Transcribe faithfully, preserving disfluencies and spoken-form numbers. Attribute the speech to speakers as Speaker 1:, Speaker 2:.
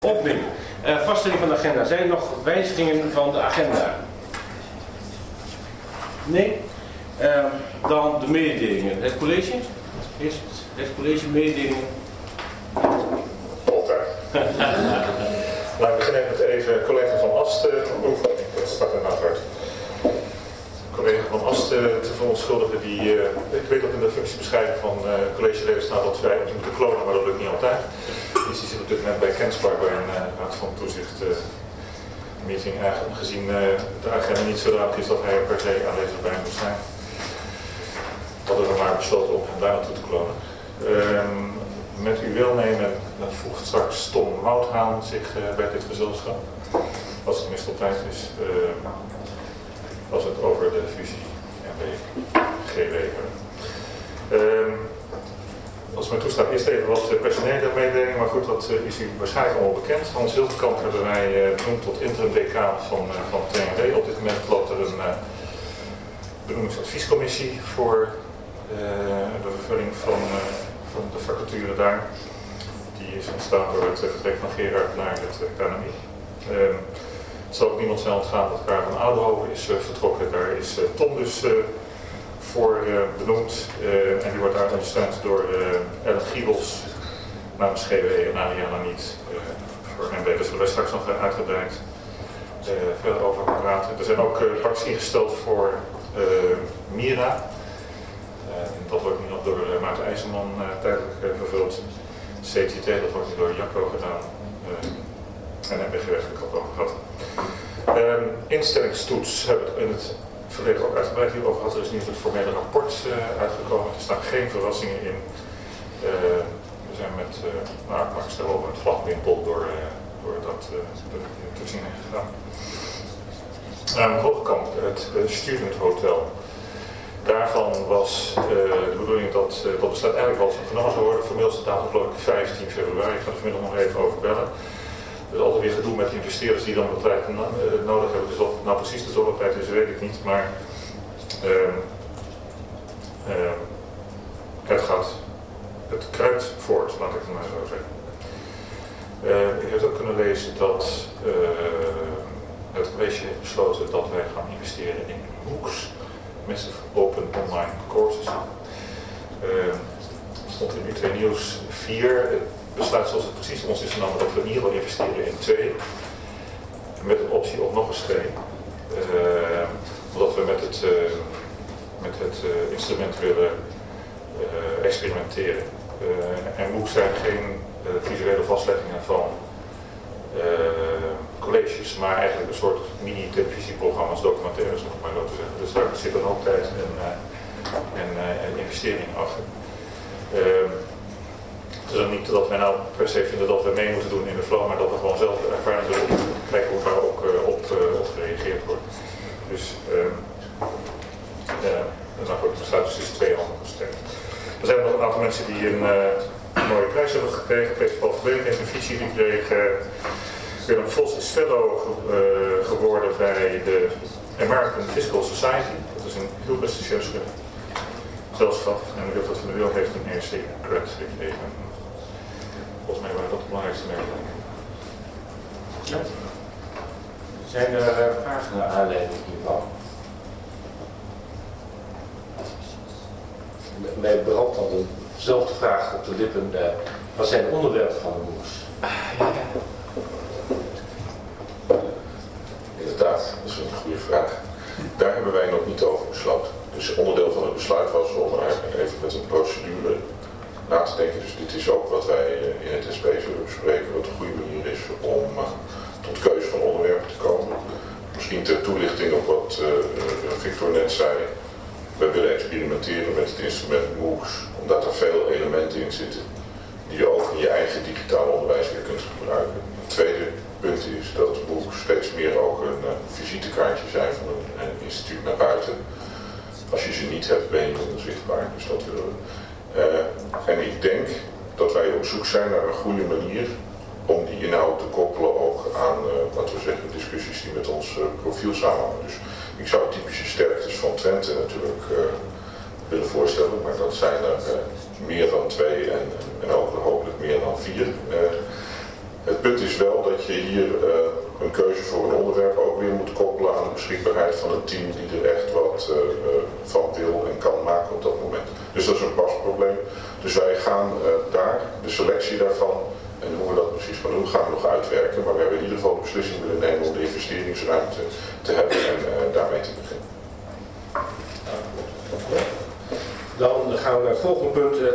Speaker 1: Opnieuw. Uh, vaststelling van de agenda. Zijn er nog wijzigingen van de agenda? Nee? Uh, dan de mededelingen. Het college? Eerst het college mededelingen.
Speaker 2: Altijd. Nou, we beginnen met even collega Van Ast. Oeh, dat staat er nou uit. Collega Van Ast te verontschuldigen. Die, uh, ik weet dat in de functiebeschrijving van uh, collegeleden staat dat wij ons moeten klonen, maar dat lukt niet altijd. Dus die zit op dit moment bij Kenspark bij een uh, raad van toezicht uh, meeting. Eigenlijk gezien uh, de agenda niet zodanig is dat hij er per se aanwezig bij moet zijn. Hadden we maar besloten om hem daar naartoe te klonen. Um, met uw welnemen uh, voegt straks Tom Wouthaan zich uh, bij dit gezelschap. Als het tenminste op tijd is. Uh, als het over de fusie N W G W hebben. Um, Als het mij toestaat, eerst even wat personele mededelingen, maar goed, dat uh, is u waarschijnlijk allemaal bekend. Hans Hiltekamp hebben wij uh, benoemd tot interim decaan van, uh, van T N W. Op dit moment loopt er een uh, benoemingsadviescommissie voor uh, de vervulling van, uh, van de vacature daar. Die is ontstaan door het uh, vertrek van Gerard naar het uh, K N M I. Uh, het zal ook niemand zijn ontgaan dat Karel van Oudenhoven is uh, vertrokken. Daar is uh, Tom dus Uh, voor uh, benoemd uh, en die wordt daar ondersteund door uh, Ellen Giebels namens G W en Ariana niet uh, voor N W. Daar zullen wij straks nog uh, uitgebreid uh, verder over praten. Er zijn ook uh, packs ingesteld voor uh, Mira. Uh, dat wordt nu nog door uh, Maarten IJzerman uh, tijdelijk uh, vervuld. C T T, dat wordt nu door Jacco gedaan. Uh, en N W G W heb ik al over gehad. Uh, instellingstoets hebben we in het verleden ook uitgebreid hierover gehad. Er is niet het formele rapport uh, uitgekomen. Er staan geen verrassingen in. Uh, we zijn met uh, nou, Max daarover het vlagwimpel door, uh, door dat uh, de toetsing heen gegaan. Um, Hoogkamp, het uh, Student Hotel. Daarvan was uh, de bedoeling dat uh, dat besluit eigenlijk wel genomen zou worden. Formeel staat datum geloof ik vijftien februari. Ik ga er vanmiddag nog even over bellen. Er is altijd weer gedoe met investeerders die dan wat tijd uh, nodig hebben. Dus wat nou precies de zorgtijd is, weet ik niet. Maar uh, uh, het gaat, het kruipt voort, laat ik het maar zo zeggen. Uh, u hebt ook kunnen lezen dat uh, het college heeft besloten dat wij gaan investeren in MOOCs, Massive Open Online Courses. Uh, stond in U twee Nieuws vier. Besluit zoals het precies ons is genomen dat we in ieder geval investeren in twee. Met een optie op nog eens twee. Uh, omdat we met het, uh, met het uh, instrument willen uh, experimenteren. Uh, en MOOCs zijn geen uh, visuele vastleggingen van uh, colleges, maar eigenlijk een soort mini-televisieprogramma's, documentaires nog maar zo te zeggen. Dus daar zit dan ook tijd en, uh, en, uh, en investering achter. Uh, Het is ook niet dat wij nou per se vinden dat we mee moeten doen in de flow, maar dat we gewoon zelf ervaring zullen kijken hoe daar ook uh, op, uh, op gereageerd wordt. Dus uh, uh, dat is goed, besluit dus is twee handen gesterkt. Er zijn nog een aantal mensen die een, uh, een mooie prijs hebben gekregen. Peter Paul Verbeek heeft een visie gekregen. Willem Vos is fellow ge uh, geworden bij de American Physical Society. Dat is een heel prestigieus gezelschap. En de Wilfred van der Wil heeft een E R C credit gekregen. Volgens mij waren dat de belangrijkste mededelingen.
Speaker 1: Ja. Zijn er uh, vragen naar aanleiding hiervan? Mij brandt dan dezelfde vraag op de lippen. Uh, wat zijn de onderwerpen van de MOOCs?
Speaker 3: Ja. Inderdaad, dat is een goede vraag. Daar hebben wij nog niet over besloten. Dus onderdeel van het besluit was om even met een procedure na te denken. Dus dit is ook wat wij in het S P zullen bespreken, wat een goede manier is om uh, tot keuze van onderwerpen te komen. Misschien ter toelichting op wat uh, Victor net zei. We willen experimenteren met het instrument MOOCs, omdat er veel elementen in zitten die je ook in je eigen digitale onderwijs weer kunt gebruiken. Het tweede punt is dat MOOCs steeds meer ook een uh, visitekaartje zijn van een, een instituut naar buiten. Als je ze niet hebt, ben je minder zichtbaar, dus dat willen we. Uh, en ik denk dat wij op zoek zijn naar een goede manier om die inhoud te koppelen ook aan, uh, laten we zeggen, discussies die met ons uh, profiel samenhangen. Dus ik zou typische sterktes van Twente natuurlijk uh, willen voorstellen, maar dat zijn er uh, meer dan twee en, en ook hopelijk meer dan vier. Uh, het punt punt is wel dat je hier uh, een keuze voor een onderwerp ook weer moet koppelen aan de beschikbaarheid van een team die er echt wat uh, uh, van wil en kan maken op dat moment. Dus dat is een pasprobleem. Dus wij gaan uh, daar, de selectie daarvan, en hoe we dat precies gaan doen, gaan we nog uitwerken. Maar we hebben in ieder geval de beslissing willen nemen om de investeringsruimte te hebben en uh, daarmee te beginnen.
Speaker 1: Dan gaan we naar het volgende punt.